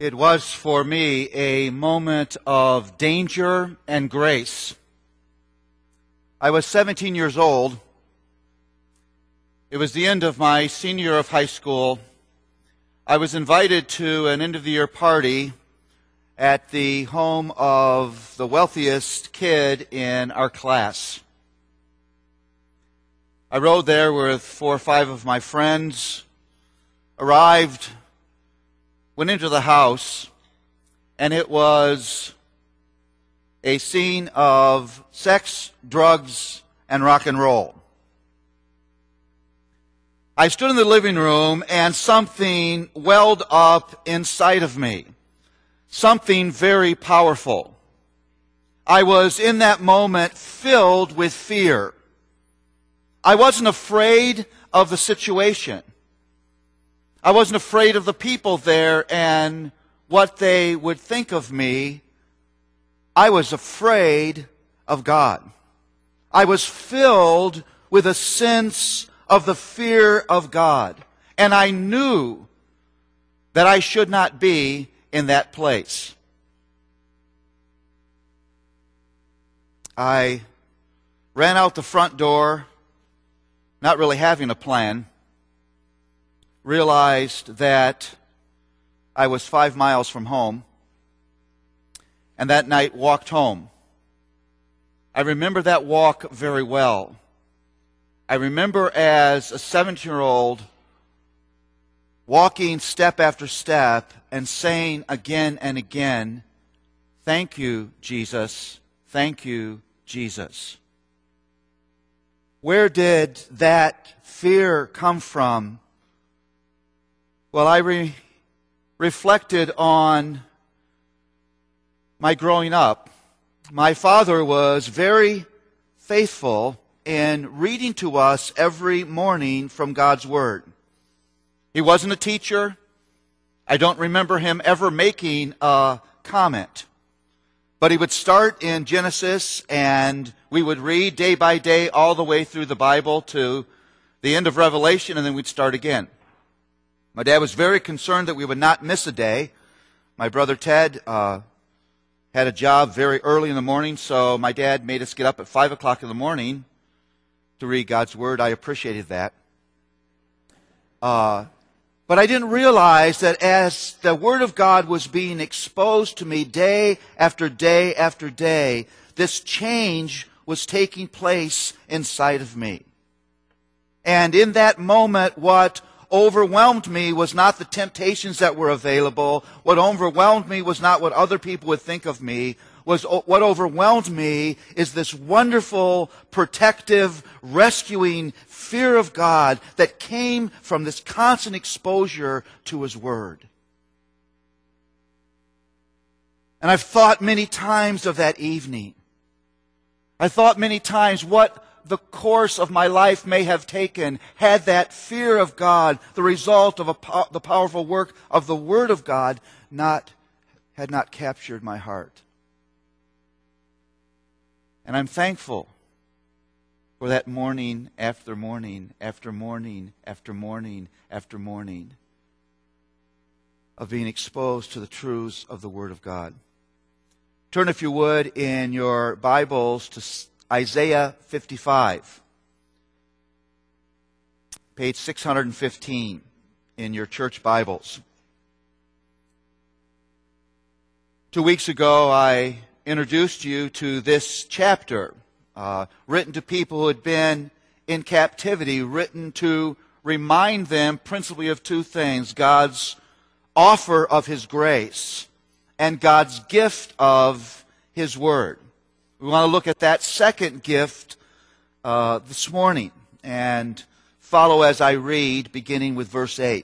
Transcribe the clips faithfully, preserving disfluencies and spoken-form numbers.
It was for me a moment of danger and grace. I was seventeen years old. It was the end of my senior year of high school. I was invited to an end-of-the-year party at the home of the wealthiest kid in our class. I rode there with four or five of my friends, arrived, went into the house, and it was a scene of sex, drugs, and rock and roll. I stood in the living room and something welled up inside of me. Something very powerful. I was in that moment filled with fear. I wasn't afraid of the situation. I wasn't afraid of the people there and what they would think of me. I was afraid of God. I was filled with a sense of the fear of God. And I knew that I should not be in that place. I ran out the front door, not really having a plan. Realized that I was five miles from home, and that night walked home. I remember that walk very well. I remember as a seventeen-year-old walking step after step and saying again and again, "Thank you, Jesus. Thank you, Jesus." Where did that fear come from? Well, I re- reflected on my growing up. My father was very faithful in reading to us every morning from God's Word. He wasn't a teacher. I don't remember him ever making a comment. But he would start in Genesis, and we would read day by day all the way through the Bible to the end of Revelation, and then we'd start again. My dad was very concerned that we would not miss a day. My brother Ted uh, had a job very early in the morning, so my dad made us get up at five o'clock in the morning to read God's Word. I appreciated that. Uh, but I didn't realize that as the Word of God was being exposed to me day after day after day, this change was taking place inside of me. And in that moment, what overwhelmed me was not the temptations that were available. What overwhelmed me was not what other people would think of me. Was what overwhelmed me is this wonderful, protective, rescuing fear of God that came from this constant exposure to His Word. And I've thought many times of that evening. I thought many times what the course of my life may have taken had that fear of God, the result of a po- the powerful work of the Word of God, not had not captured my heart. And I'm thankful for that morning after morning after morning after morning after morning of being exposed to the truths of the Word of God. Turn, if you would, in your Bibles to Isaiah fifty-five, page six hundred fifteen in your church Bibles. Two weeks ago, I introduced you to this chapter, uh, written to people who had been in captivity, written to remind them principally of two things: God's offer of His grace and God's gift of His Word. We want to look at that second gift uh, this morning and follow as I read, beginning with verse eight.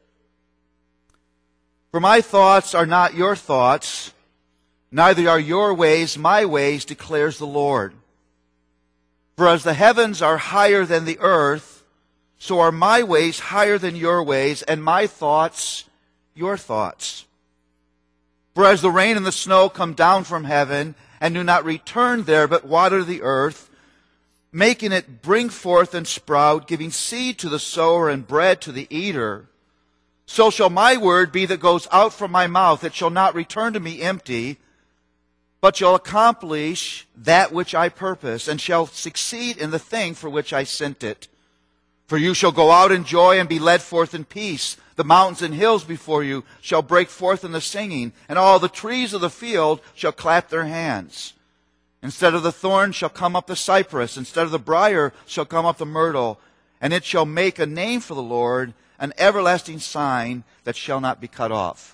For my thoughts are not your thoughts, neither are your ways my ways, declares the Lord. For as the heavens are higher than the earth, so are my ways higher than your ways, and my thoughts your thoughts. For as the rain and the snow come down from heaven, and do not return there, but water the earth, making it bring forth and sprout, giving seed to the sower and bread to the eater, so shall my word be that goes out from my mouth. It shall not return to me empty, but shall accomplish that which I purpose, and shall succeed in the thing for which I sent it. For you shall go out in joy and be led forth in peace. The mountains and hills before you shall break forth in the singing, and all the trees of the field shall clap their hands. Instead of the thorn shall come up the cypress, instead of the briar shall come up the myrtle, and it shall make a name for the Lord, an everlasting sign that shall not be cut off.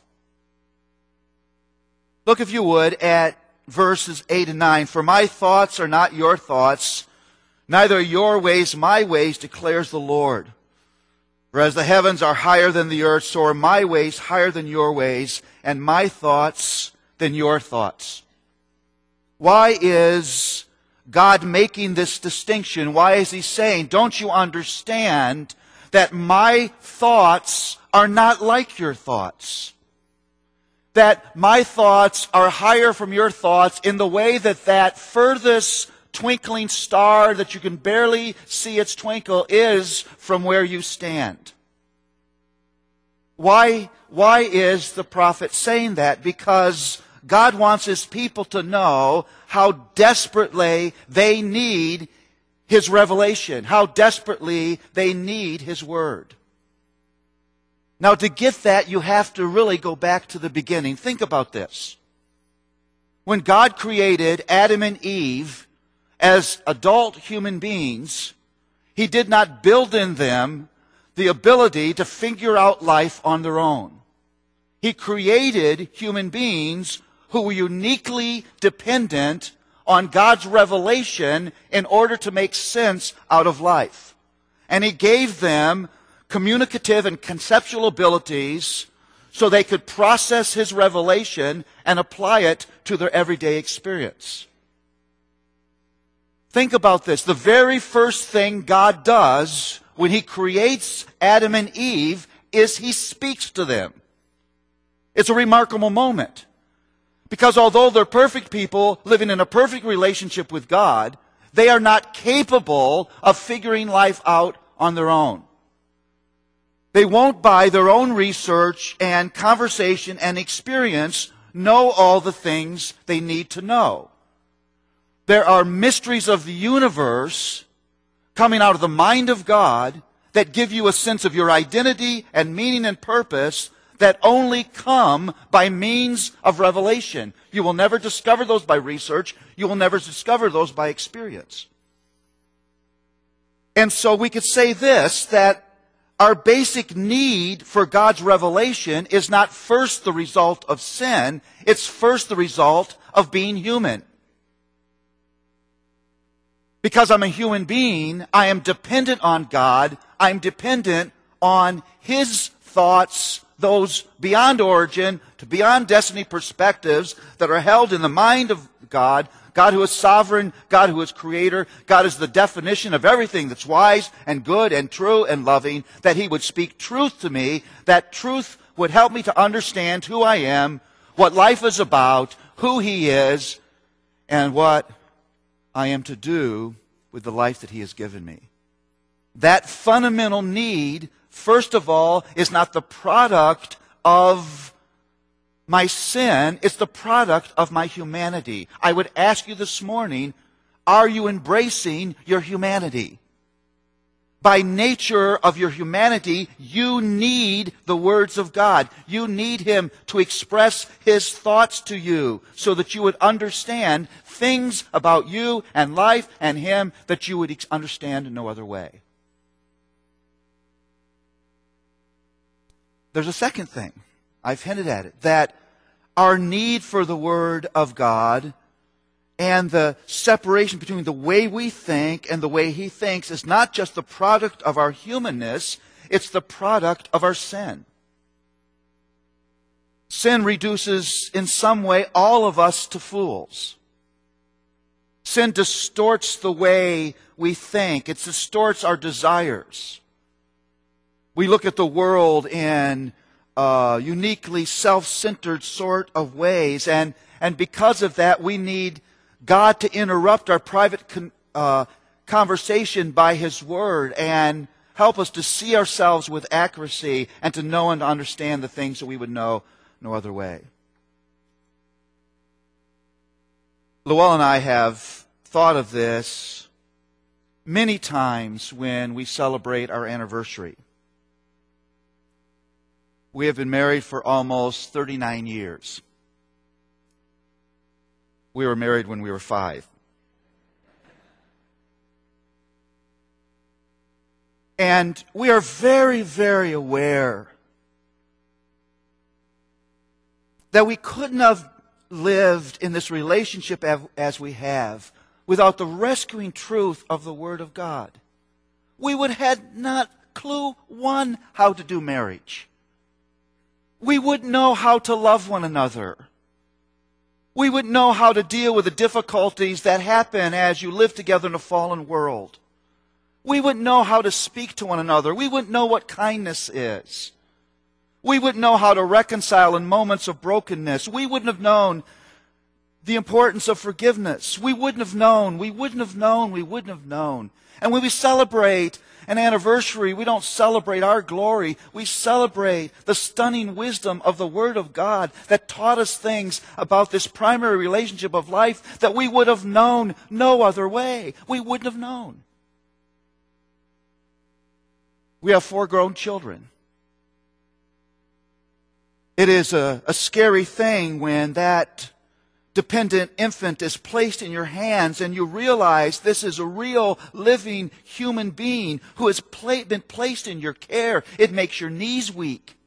Look, if you would, at verses eight and nine. For my thoughts are not your thoughts, neither are your ways my ways, declares the Lord. For as the heavens are higher than the earth, so are my ways higher than your ways, and my thoughts than your thoughts. Why is God making this distinction? Why is He saying, don't you understand that my thoughts are not like your thoughts? That my thoughts are higher from your thoughts in the way that that furthest twinkling star that you can barely see its twinkle is from where you stand. Why, why is the prophet saying that? Because God wants His people to know how desperately they need His revelation, how desperately they need His Word. Now, to get that, you have to really go back to the beginning. Think about this. When God created Adam and Eve as adult human beings, He did not build in them the ability to figure out life on their own. He created human beings who were uniquely dependent on God's revelation in order to make sense out of life. And He gave them communicative and conceptual abilities so they could process His revelation and apply it to their everyday experience. Think about this. The very first thing God does when He creates Adam and Eve is He speaks to them. It's a remarkable moment. Because although they're perfect people living in a perfect relationship with God, they are not capable of figuring life out on their own. They won't, by their own research and conversation and experience, know all the things they need to know. There are mysteries of the universe coming out of the mind of God that give you a sense of your identity and meaning and purpose that only come by means of revelation. You will never discover those by research. You will never discover those by experience. And so we could say this, that our basic need for God's revelation is not first the result of sin, it's first the result of being human. Because I'm a human being, I am dependent on God, I'm dependent on His thoughts, those beyond origin to beyond destiny perspectives that are held in the mind of God, God who is sovereign, God who is creator, God is the definition of everything that's wise and good and true and loving, that He would speak truth to me, that truth would help me to understand who I am, what life is about, who He is, and what I am to do with the life that He has given me. That fundamental need, first of all, is not the product of my sin, it's the product of my humanity. I would ask you this morning, are you embracing your humanity? By nature of your humanity, you need the words of God. You need Him to express His thoughts to you so that you would understand things about you and life and Him that you would understand in no other way. There's a second thing. I've hinted at it, that our need for the Word of God and the separation between the way we think and the way He thinks is not just the product of our humanness, it's the product of our sin. Sin reduces in some way all of us to fools. Sin distorts the way we think. It distorts our desires. We look at the world in uh, uniquely self-centered sort of ways, and, and because of that, we need God to interrupt our private con, uh, conversation by His Word and Help us to see ourselves with accuracy and to know and to understand the things that we would know no other way. Lowell and I have thought of this many times when we celebrate our anniversary. We have been married for almost thirty-nine years. We were married when we were five. And we are very, very aware that we couldn't have lived in this relationship as we have without the rescuing truth of the Word of God. We would have not clue one how to do marriage. We wouldn't know how to love one another. We wouldn't know how to deal with the difficulties that happen as you live together in a fallen world. We wouldn't know how to speak to one another. We wouldn't know what kindness is. We wouldn't know how to reconcile in moments of brokenness. We wouldn't have known the importance of forgiveness. We wouldn't have known. We wouldn't have known. We wouldn't have known. And when we celebrate an anniversary, we don't celebrate our glory. We celebrate the stunning wisdom of the Word of God that taught us things about this primary relationship of life that we would have known no other way. We wouldn't have known. We have four grown children. It is a, a scary thing when that dependent infant is placed in your hands and you realize this is a real living human being who has pla- been placed in your care. It makes your knees weak.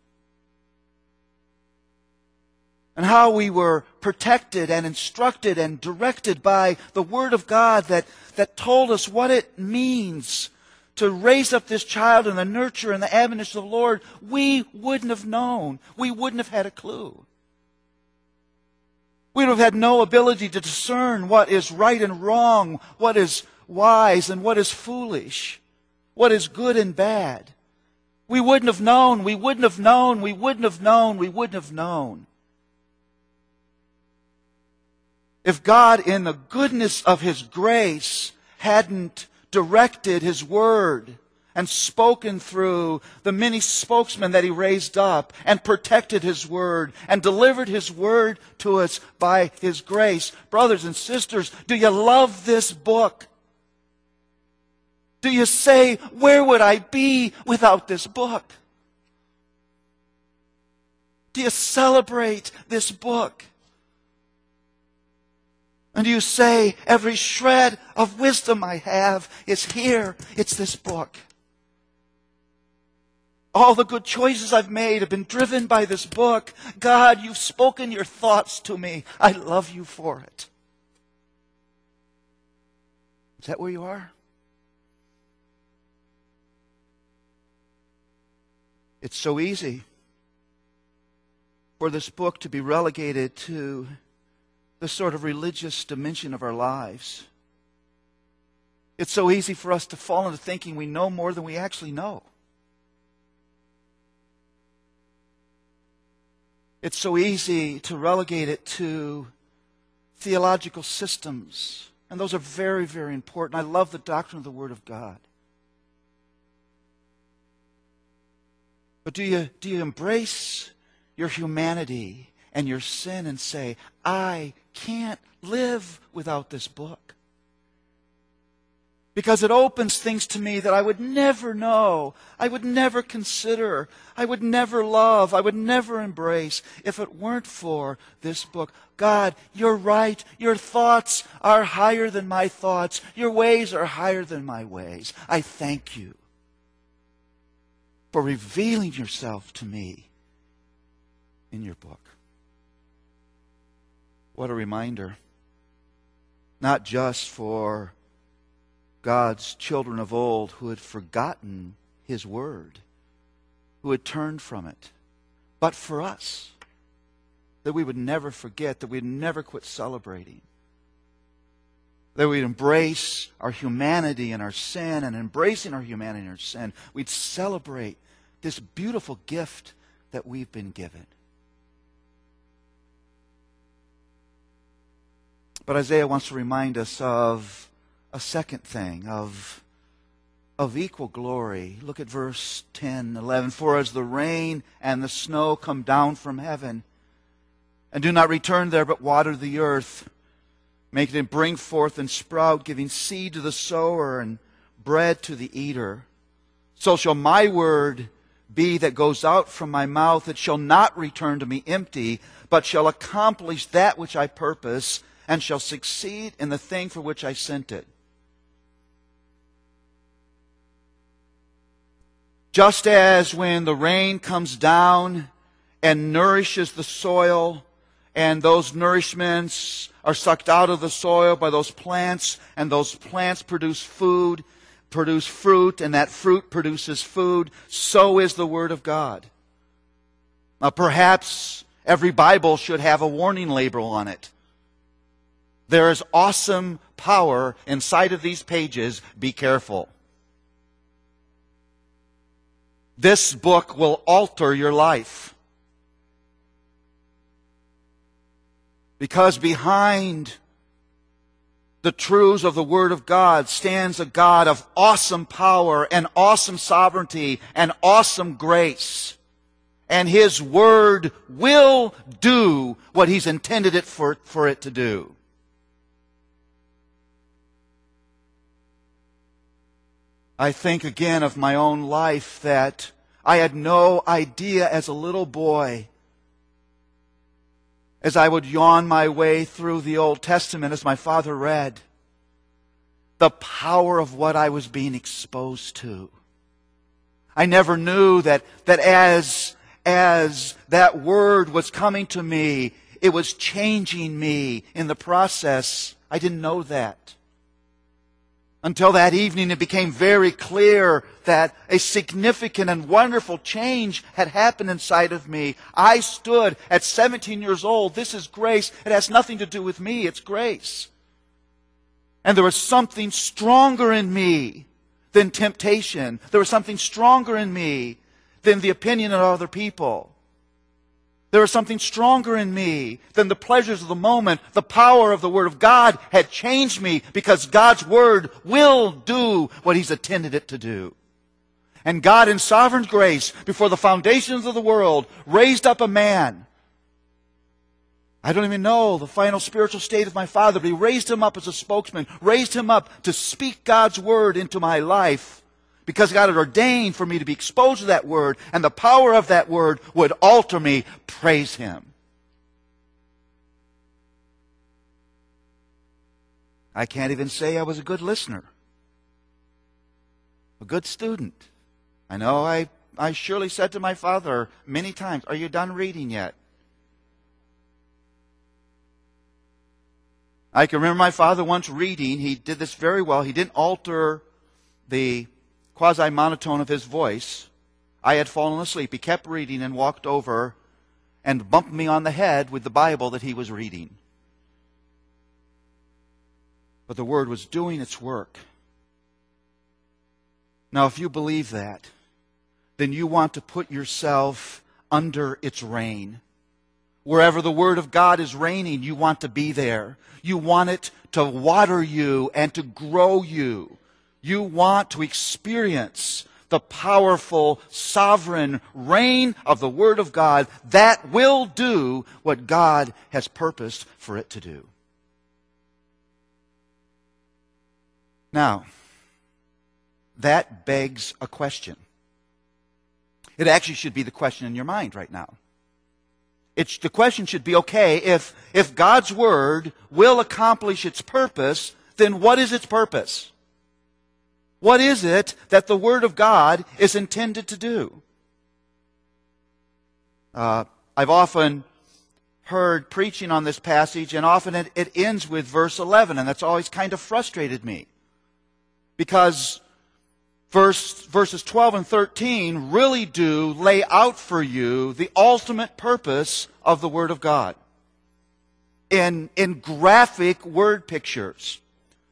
And how we were protected and instructed and directed by the Word of God that, that told us what it means to raise up this child in the nurture and the admonition of the Lord, we wouldn't have known. We wouldn't have had a clue. We would have had no ability to discern what is right and wrong, what is wise and what is foolish, what is good and bad. We wouldn't have known, we wouldn't have known, we wouldn't have known, we wouldn't have known. If God, in the goodness of His grace, hadn't directed His Word and spoken through the many spokesmen that He raised up and protected His Word and delivered His Word to us by His grace. Brothers and sisters, do you love this book? Do you say, where would I be without this book? Do you celebrate this book? And you say, every shred of wisdom I have is here. It's this book. All the good choices I've made have been driven by this book. God, you've spoken your thoughts to me. I love you for it. Is that where you are? It's so easy for this book to be relegated to the sort of religious dimension of our lives. It's so easy for us to fall into thinking we know more than we actually know. It's so easy to relegate it to theological systems. And those are very, very important. I love the doctrine of the Word of God. But do you, do you embrace your humanity and your sin and say, I can't live without this book? Because it opens things to me that I would never know, I would never consider, I would never love, I would never embrace if it weren't for this book. God, you're right. Your thoughts are higher than my thoughts. Your ways are higher than my ways. I thank you for revealing yourself to me in your book. What a reminder. Not just for God's children of old who had forgotten His Word, who had turned from it, but for us, that we would never forget, that we'd never quit celebrating, that we'd embrace our humanity and our sin, and embracing our humanity and our sin, we'd celebrate this beautiful gift that we've been given. But Isaiah wants to remind us of a second thing, of of equal glory. Look at verse ten, eleven. For as the rain and the snow come down from heaven, and do not return there, but water the earth, make it bring forth and sprout, giving seed to the sower and bread to the eater, so shall my word be that goes out from my mouth. It shall not return to me empty, but shall accomplish that which I purpose, and shall succeed in the thing for which I sent it. Just as when the rain comes down and nourishes the soil, and those nourishments are sucked out of the soil by those plants, and those plants produce food, produce fruit, and that fruit produces food, so is the Word of God. Now, perhaps every Bible should have a warning label on it. There is awesome power inside of these pages. Be careful. This book will alter your life. Because behind the truths of the Word of God stands a God of awesome power and awesome sovereignty and awesome grace. And His Word will do what He's intended it for, for it to do. I think again of my own life that I had no idea as a little boy, as I would yawn my way through the Old Testament as my father read, the power of what I was being exposed to. I never knew that, that as, as that word was coming to me, it was changing me in the process. I didn't know that. Until that evening, it became very clear that a significant and wonderful change had happened inside of me. I stood at seventeen years old. This is grace. It has nothing to do with me. It's grace. And there was something stronger in me than temptation. There was something stronger in me than the opinion of other people. There was something stronger in me than the pleasures of the moment. The power of the Word of God had changed me because God's Word will do what He's intended it to do. And God in sovereign grace, before the foundations of the world, raised up a man. I don't even know the final spiritual state of my father, but He raised him up as a spokesman, raised him up to speak God's Word into my life. Because God had ordained for me to be exposed to that Word, and the power of that Word would alter me. Praise Him. I can't even say I was a good listener. A good student. I know I, I surely said to my father many times, "Are you done reading yet?" I can remember my father once reading. He did this very well. He didn't alter the quasi-monotone of his voice. I had fallen asleep. He kept reading and walked over and bumped me on the head with the Bible that he was reading. But the Word was doing its work. Now, if you believe that, then you want to put yourself under its reign. Wherever the Word of God is reigning, you want to be there. You want it to water you and to grow you. You want to experience the powerful, sovereign reign of the Word of God that will do what God has purposed for it to do. Now, that begs a question. It actually should be the question in your mind right now. It's, the question should be, okay, if, if God's Word will accomplish its purpose, then what is its purpose? What is it that the Word of God is intended to do? Uh, I've often heard preaching on this passage, and often it, it ends with verse eleven, and that's always kind of frustrated me. Because verse, verses twelve and thirteen really do lay out for you the ultimate purpose of the Word of God. In, in graphic word pictures.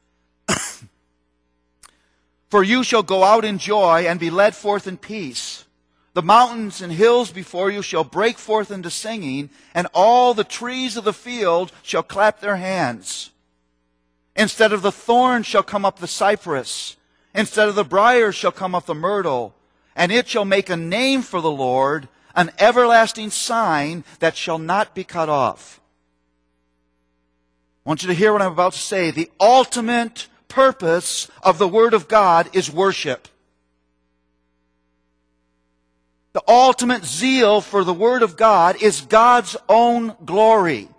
For you shall go out in joy and be led forth in peace. The mountains and hills before you shall break forth into singing, and all the trees of the field shall clap their hands. Instead of the thorn shall come up the cypress, Instead of the briar shall come up the myrtle, and it shall make a name for the Lord, an everlasting sign that shall not be cut off. I want you to hear what I'm about to say. The ultimate purpose of the Word of God is worship. The ultimate zeal for the Word of God is God's own glory.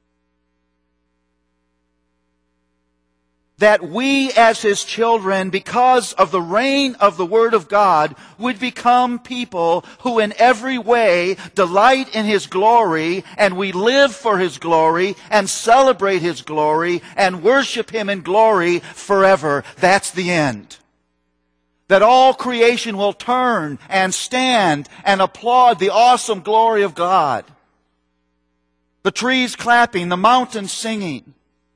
That we as His children, because of the reign of the Word of God, would become people who in every way delight in His glory, and we live for His glory, and celebrate His glory, and worship Him in glory forever. That's the end. That all creation will turn and stand and applaud the awesome glory of God. The trees clapping, the mountains singing.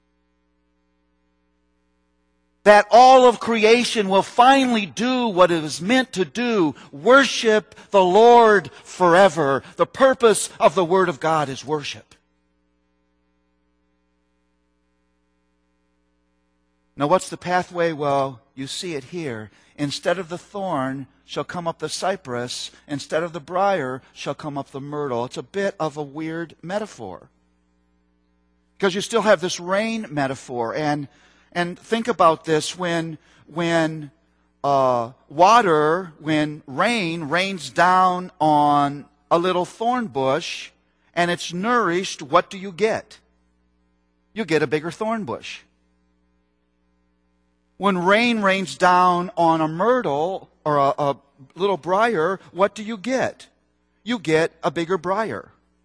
That all of creation will finally do what it was meant to do, worship the Lord forever. The purpose of the Word of God is worship. Now what's the pathway? Well, you see it here. Instead of the thorn shall come up the cypress, instead of the briar shall come up the myrtle. It's a bit of a weird metaphor. Because you still have this rain metaphor, and And think about this, when, when uh, water, when rain rains down on a little thorn bush and it's nourished, what do you get? You get a bigger thorn bush. When rain rains down on a myrtle or a, a little briar, what do you get? You get a bigger briar.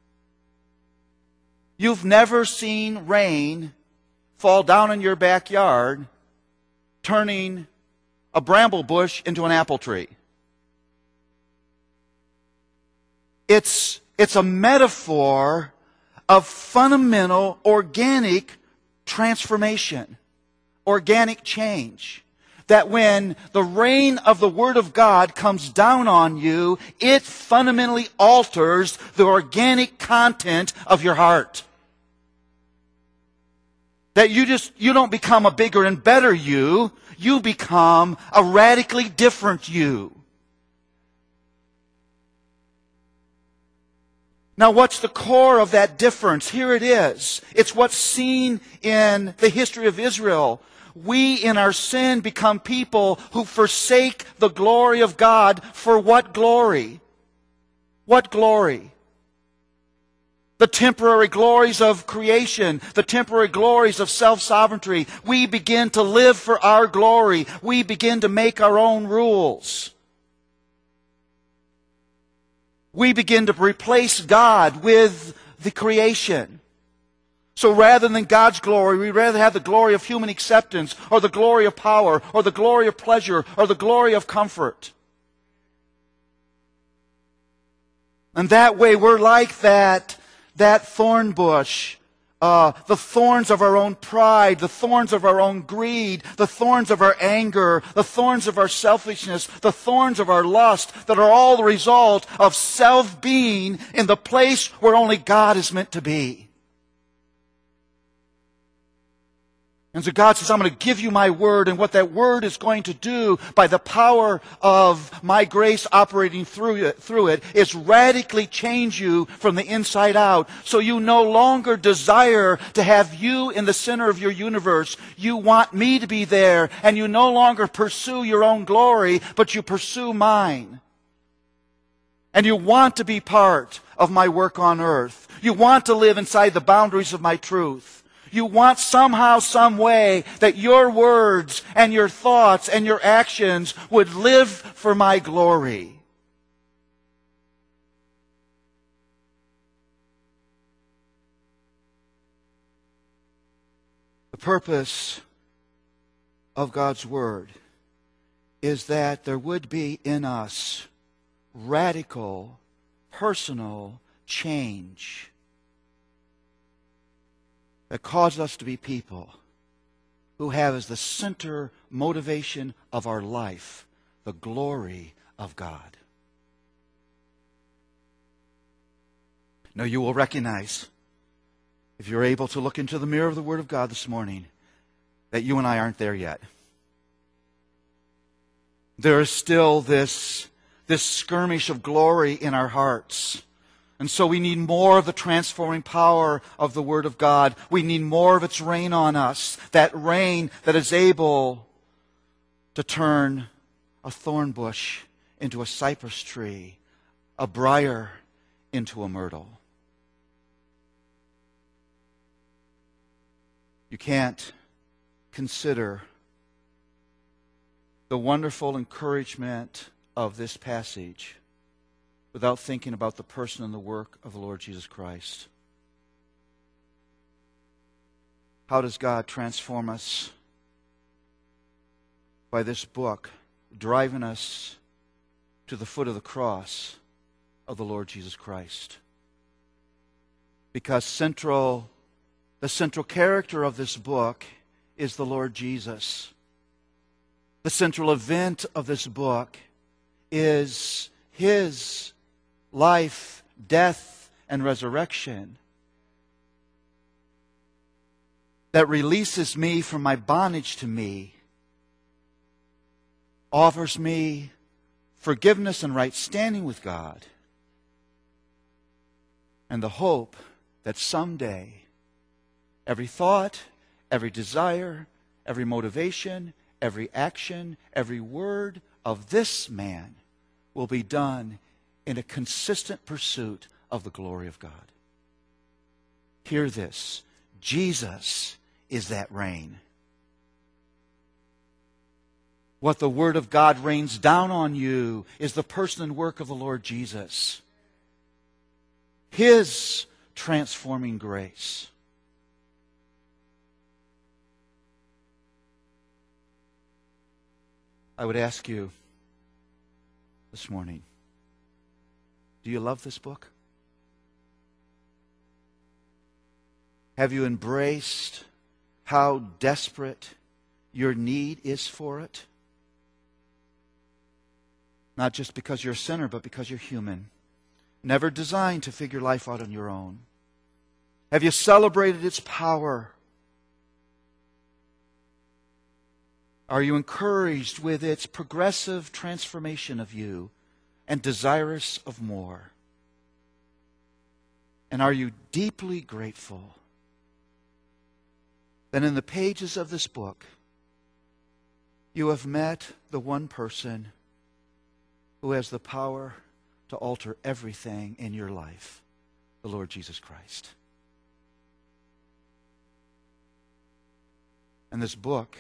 You've never seen rain fall down in your backyard, turning a bramble bush into an apple tree. It's, it's a metaphor of fundamental organic transformation, organic change. That when the rain of the Word of God comes down on you, it fundamentally alters the organic content of your heart. That you just, you don't become a bigger and better you. You become a radically different you. Now what's the core of that difference? Here it is. It's what's seen in the history of Israel. We in our sin become people who forsake the glory of God. For what glory? What glory? The temporary glories of creation, the temporary glories of self-sovereignty. We begin to live for our glory. We begin to make our own rules. We begin to replace God with the creation. So rather than God's glory, we'd rather have the glory of human acceptance, or the glory of power, or the glory of pleasure, or the glory of comfort. And that way we're like that That thorn bush, uh, the thorns of our own pride, the thorns of our own greed, the thorns of our anger, the thorns of our selfishness, the thorns of our lust, that are all the result of self-being in the place where only God is meant to be. And so God says, I'm going to give you my word, and what that word is going to do by the power of my grace operating through it, through it is radically change you from the inside out. So you no longer desire to have you in the center of your universe. You want me to be there, and you no longer pursue your own glory, but you pursue mine. And you want to be part of my work on earth. You want to live inside the boundaries of my truth. You want somehow, some way that your words and your thoughts and your actions would live for my glory. The purpose of God's Word is that there would be in us radical, personal change that causes us to be people who have as the center motivation of our life the glory of God. Now you will recognize, if you're able to look into the mirror of the Word of God this morning, that you and I aren't there yet. There is still this, this skirmish of glory in our hearts. And so we need more of the transforming power of the Word of God. We need more of its rain on us. That rain that is able to turn a thorn bush into a cypress tree, a briar into a myrtle. You can't consider the wonderful encouragement of this passage without thinking about the person and the work of the Lord Jesus Christ. How does God transform us? By this book, driving us to the foot of the cross of the Lord Jesus Christ. Because central, the central character of this book is the Lord Jesus. The central event of this book is His life, death, and resurrection that releases me from my bondage to me, offers me forgiveness and right standing with God, and the hope that someday every thought, every desire, every motivation, every action, every word of this man will be done in a consistent pursuit of the glory of God. Hear this. Jesus is that rain. What the Word of God rains down on you is the person and work of the Lord Jesus. His transforming grace. I would ask you this morning, do you love this book? Have you embraced how desperate your need is for it? Not just because you're a sinner, but because you're human. Never designed to figure life out on your own. Have you celebrated its power? Are you encouraged with its progressive transformation of you and desirous of more? And are you deeply grateful that in the pages of this book you have met the one person who has the power to alter everything in your life, the Lord Jesus Christ? And this book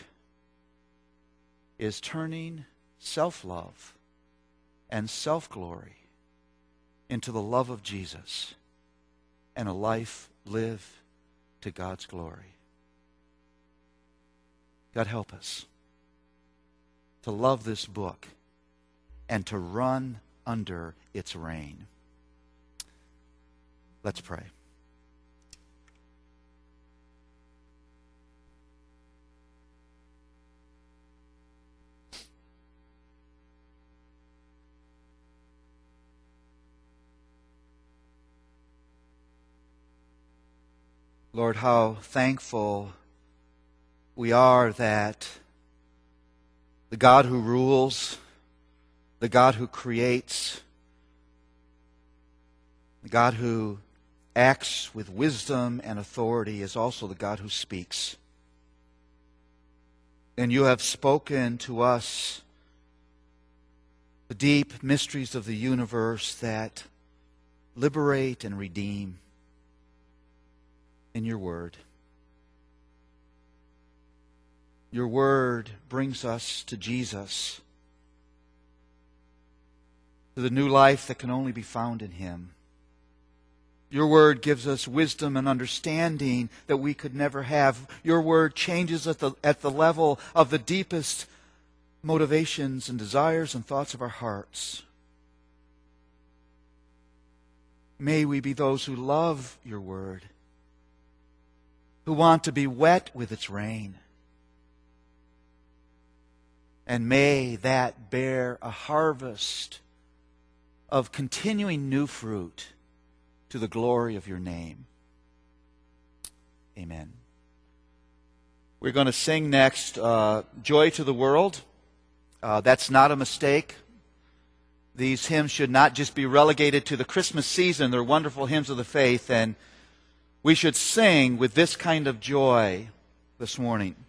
is turning self-love and self-glory into the love of Jesus and a life lived to God's glory. God, help us to love this book and to run under its reign. Let's pray. Lord, how thankful we are that the God who rules, the God who creates, the God who acts with wisdom and authority is also the God who speaks. And you have spoken to us the deep mysteries of the universe that liberate and redeem in your word. Your word brings us to Jesus, to the new life that can only be found in Him. Your word gives us wisdom and understanding that we could never have. Your word changes at the, at the level of the deepest motivations and desires and thoughts of our hearts. May we be those who love your word, who want to be wet with its rain. And may that bear a harvest of continuing new fruit to the glory of your name. Amen. We're going to sing next, uh, Joy to the World. Uh, that's not a mistake. These hymns should not just be relegated to the Christmas season. They're wonderful hymns of the faith, and we should sing with this kind of joy this morning.